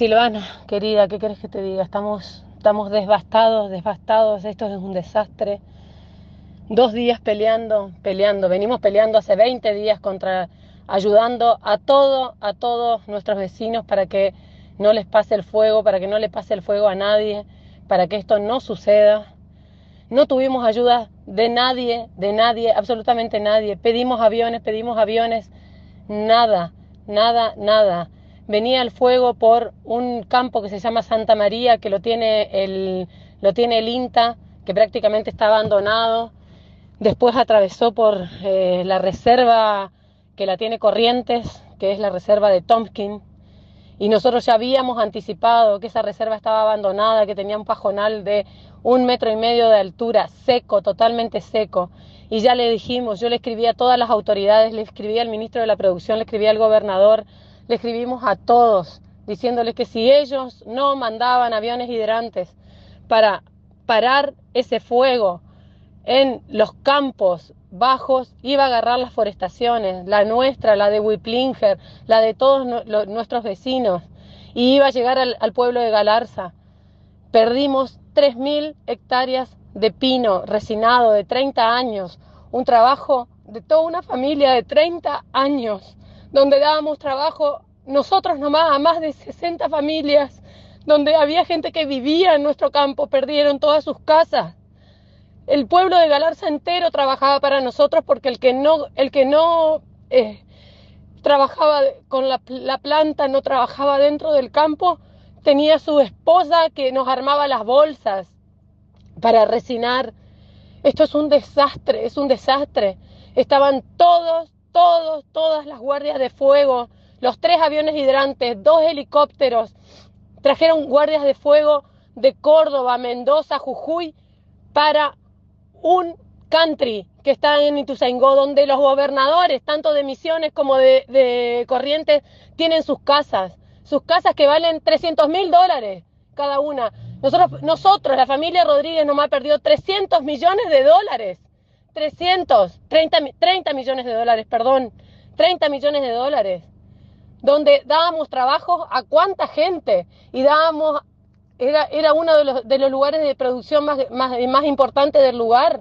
Silvana, querida, ¿qué querés que te diga? Estamos devastados, esto es un desastre. 2 días peleando, venimos peleando hace 20 días ayudando a todos nuestros vecinos para que no les pase el fuego, para que no le pase el fuego a nadie, para que esto no suceda. No tuvimos ayuda de nadie, absolutamente nadie. Pedimos aviones, nada. Venía el fuego por un campo que se llama Santa María, que lo tiene el INTA, que prácticamente está abandonado. Después atravesó por la reserva que la tiene Corrientes, que es la reserva de Tompkins. Y nosotros ya habíamos anticipado que esa reserva estaba abandonada, que tenía un pajonal de 1,5 metros de altura, seco, totalmente seco. Y ya le dijimos, yo le escribí a todas las autoridades, le escribí al ministro de la Producción, le escribí al gobernador, le escribimos a todos, diciéndoles que si ellos no mandaban aviones hidrantes para parar ese fuego en los campos bajos, iba a agarrar las forestaciones, la nuestra, la de Wiplinger, la de todos nuestros vecinos, y iba a llegar al pueblo de Galarza. Perdimos 3.000 hectáreas de pino resinado de 30 años, un trabajo de toda una familia de 30 años, donde dábamos trabajo nosotros nomás a más de 60 familias, donde había gente que vivía en nuestro campo, perdieron todas sus casas. El pueblo de Galarza entero trabajaba para nosotros, porque el que no trabajaba con la planta, no trabajaba dentro del campo, tenía su esposa que nos armaba las bolsas para resinar. Esto es un desastre. Estaban todas las guardias de fuego, los 3 aviones hidrantes, 2 helicópteros, trajeron guardias de fuego de Córdoba, Mendoza, Jujuy, para un country que está en Ituzaingó, donde los gobernadores, tanto de Misiones como de Corrientes, tienen sus casas que valen $300.000 cada una. Nosotros, la familia Rodríguez nomás perdió $300 millones. 30 millones de dólares, perdón. 30 millones de dólares. Donde dábamos trabajo a cuánta gente. Y era uno de los lugares de producción más importantes del lugar.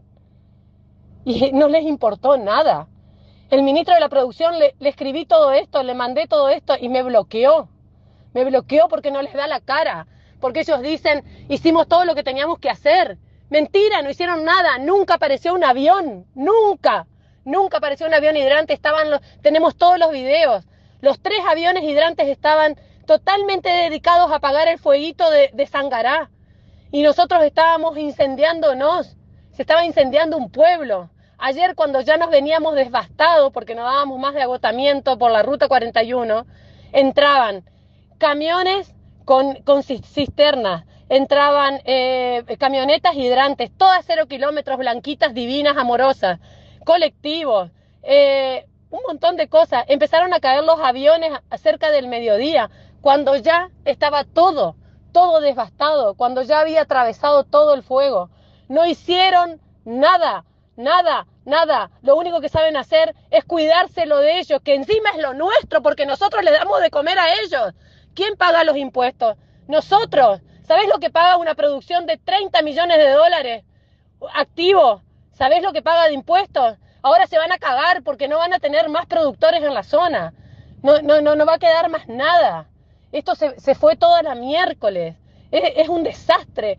Y no les importó nada. El ministro de la Producción le escribí todo esto, le mandé todo esto y me bloqueó. Me bloqueó porque no les da la cara. Porque ellos dicen, hicimos todo lo que teníamos que hacer. Mentira, no hicieron nada. Nunca apareció un avión. Nunca apareció un avión hidrante. Tenemos todos los videos. Los 3 aviones hidrantes estaban totalmente dedicados a apagar el fueguito de Sangará. Y nosotros estábamos incendiándonos. Se estaba incendiando un pueblo. Ayer, cuando ya nos veníamos devastados porque nos dábamos más de agotamiento por la ruta 41, entraban camiones con cisternas, entraban camionetas hidrantes, todas 0 kilómetros, blanquitas, divinas, amorosas, colectivos, un montón de cosas. Empezaron a caer los aviones cerca del mediodía, cuando ya estaba todo devastado, cuando ya había atravesado todo el fuego. No hicieron nada. Lo único que saben hacer es cuidárselo de ellos, que encima es lo nuestro, porque nosotros les damos de comer a ellos. ¿Quién paga los impuestos? Nosotros. ¿Sabés lo que paga una producción de 30 millones de dólares activo? ¿Sabés lo que paga de impuestos? Ahora se van a cagar porque no van a tener más productores en la zona. No va a quedar más nada. Esto se fue toda la miércoles. Es un desastre.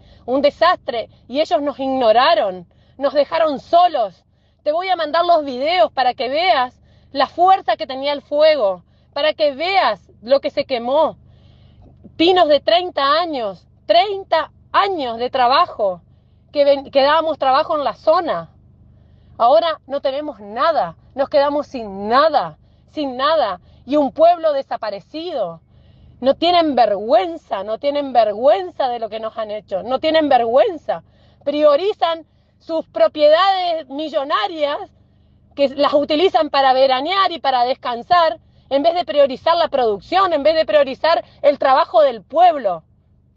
Y ellos nos ignoraron, nos dejaron solos. Te voy a mandar los videos para que veas la fuerza que tenía el fuego, para que veas lo que se quemó. Pinos de 30 años de trabajo, que dábamos trabajo en la zona. Ahora no tenemos nada, nos quedamos sin nada, y un pueblo desaparecido. No tienen vergüenza de lo que nos han hecho, no tienen vergüenza. Priorizan sus propiedades millonarias, que las utilizan para veranear y para descansar, en vez de priorizar la producción, en vez de priorizar el trabajo del pueblo.